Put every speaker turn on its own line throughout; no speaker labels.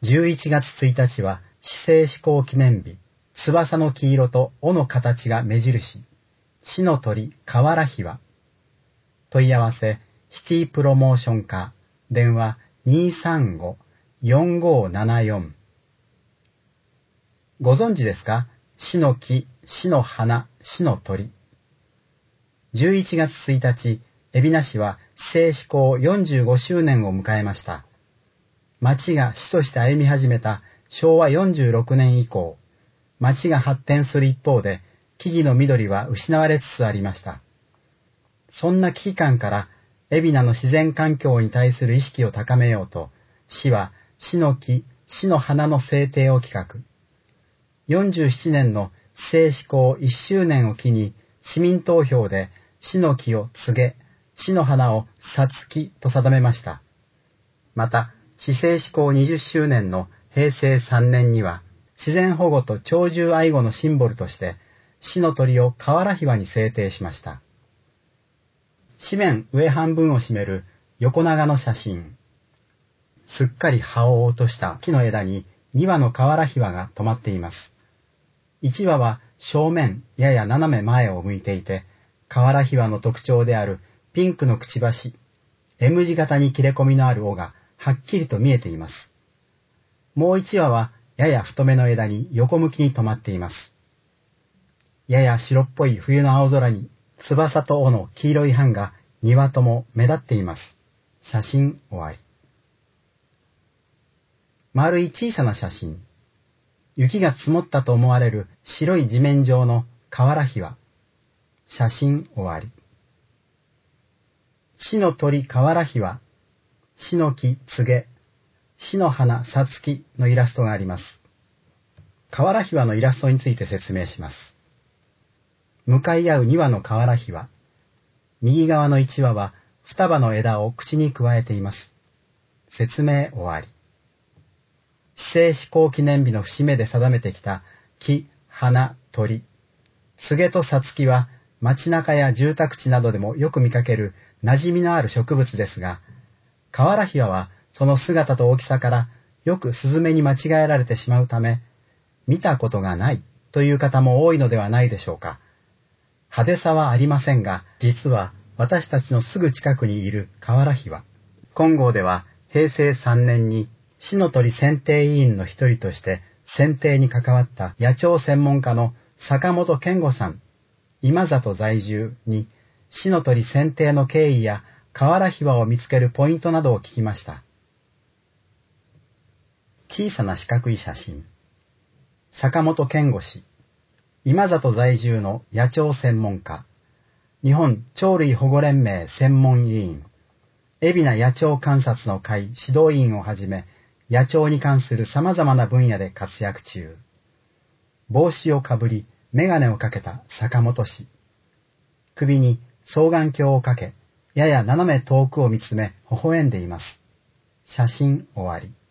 11月1日は施政施行記念日、翼の黄色と尾の形が目印、死の鳥瓦ひわ。問い合わせ、シティプロモーション課、電話235-4574。ご存知ですか？死の木、死の花、死の鳥。11月1日、海老名市は市政施行45周年を迎えました。町が市として歩み始めた昭和46年以降、町が発展する一方で、木々の緑は失われつつありました。そんな危機感から、海老名の自然環境に対する意識を高めようと、市は死の木、死の花の制定を企画。47年の市政施行1周年を機に、市民投票で死の木を告げ、死の花をさつきと定めました。また、市政施行20周年の平成3年には、自然保護と鳥獣愛護のシンボルとして、死の鳥を瓦ひわに制定しました。紙面上半分を占める横長の写真。すっかり葉を落とした木の枝に2羽の瓦ひわが止まっています。1羽は正面やや斜め前を向いていて、瓦ひわの特徴であるピンクのくちばし、M 字型に切れ込みのある尾がはっきりと見えています。もう1羽はやや太めの枝に横向きに止まっています。やや白っぽい冬の青空に翼と尾の黄色い斑が2羽とも目立っています。写真終わり。丸い小さな写真。雪が積もったと思われる白い地面上の瓦ひわ。写真終わり。死の鳥瓦ひわ、死の木告げ、死の花さつきのイラストがあります。瓦ひわのイラストについて説明します。向かい合う2羽の瓦ひわ。右側の1羽は2羽の枝を口にくわえています。説明終わり。市政施行記念日の節目で定めてきた木、花、鳥。告げとさつきは街中や住宅地などでもよく見かける馴染みのある植物ですが、瓦ひわはその姿と大きさからよくスズメに間違えられてしまうため、見たことがないという方も多いのではないでしょうか。派手さはありませんが、実は私たちのすぐ近くにいる瓦ひわ。金剛では平成3年に死の鳥選定委員の一人として選定に関わった野鳥専門家の坂本健吾さん、今里在住に死の鳥選定の経緯や瓦ひわを見つけるポイントなどを聞きました。小さな四角い写真。坂本健吾氏、今里在住の野鳥専門家、日本鳥類保護連盟専門委員、海老名野鳥観察の会指導員をはじめ、野鳥に関する様々な分野で活躍中。帽子をかぶり、メガネをかけた坂本氏。首に双眼鏡をかけ、やや斜め遠くを見つめ、微笑んでいます。写真終わり。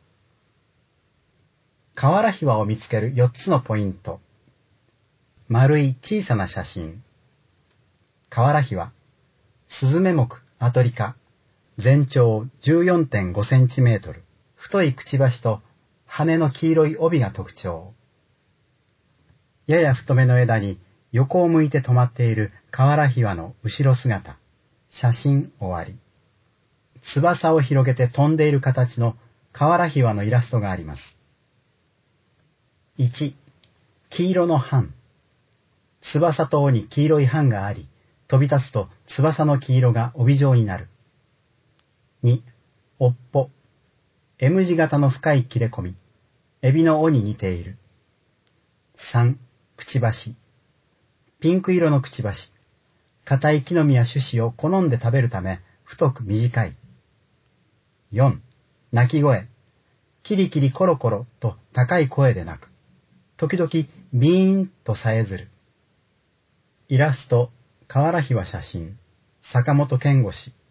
瓦ひわを見つける4つのポイント。丸い小さな写真。瓦ひわ。スズメ目アトリ科。全長 14.5 センチメートル。太いくちばしと羽の黄色い帯が特徴。やや太めの枝に横を向いて止まっている瓦ひわの後ろ姿。写真終わり。翼を広げて飛んでいる形の瓦ひわのイラストがあります。1、黄色の斑。翼と尾に黄色い斑があり、飛び立つと翼の黄色が帯状になる。2、尾っぽ。M 字型の深い切れ込み。エビの尾に似ている。3、くちばし。ピンク色のくちばし。硬い木の実や種子を好んで食べるため、太く短い。4、鳴き声。キリキリコロコロと高い声で鳴く。時々ビーンとさえずる。イラスト、瓦ひわ写真、坂本健吾氏。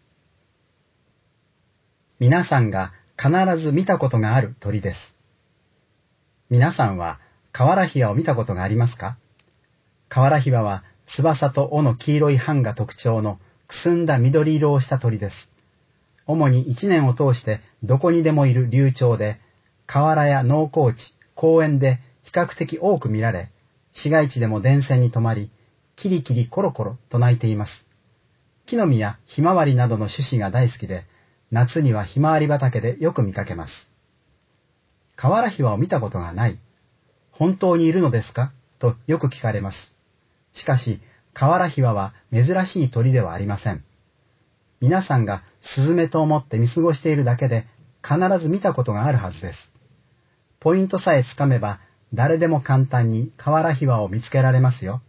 皆さんが必ず見たことがある鳥です。皆さんは瓦ひわを見たことがありますか？瓦ひわは翼と尾の黄色い斑が特徴のくすんだ緑色をした鳥です。主に1年を通してどこにでもいる留鳥で、 河原や農耕地、公園で比較的多く見られ、市街地でも電線に止まり、キリキリコロコロと鳴いています。木の実やひまわりなどの種子が大好きで、夏にはひまわり畑でよく見かけます。河原ひわを見たことがない。本当にいるのですかとよく聞かれます。しかし、河原ひわは珍しい鳥ではありません。皆さんがスズメと思って見過ごしているだけで、必ず見たことがあるはずです。ポイントさえつかめば、誰でも簡単に河原ひわを見つけられますよ。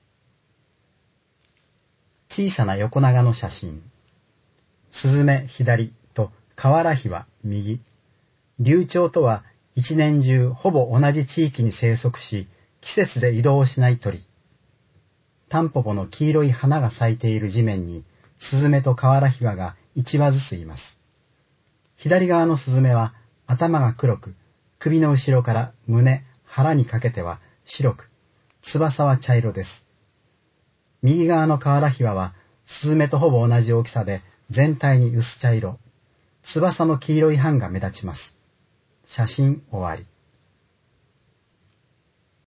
小さな横長の写真。スズメ左と河原ひわ右。流鳥とは一年中ほぼ同じ地域に生息し、季節で移動しない鳥。タンポポの黄色い花が咲いている地面に、スズメと河原ひわが1羽ずついます。左側のスズメは頭が黒く、首の後ろから胸、腹にかけては白く、翼は茶色です。右側の河原ひわは、スズメとほぼ同じ大きさで、全体に薄茶色。翼の黄色い斑が目立ちます。写真終わり。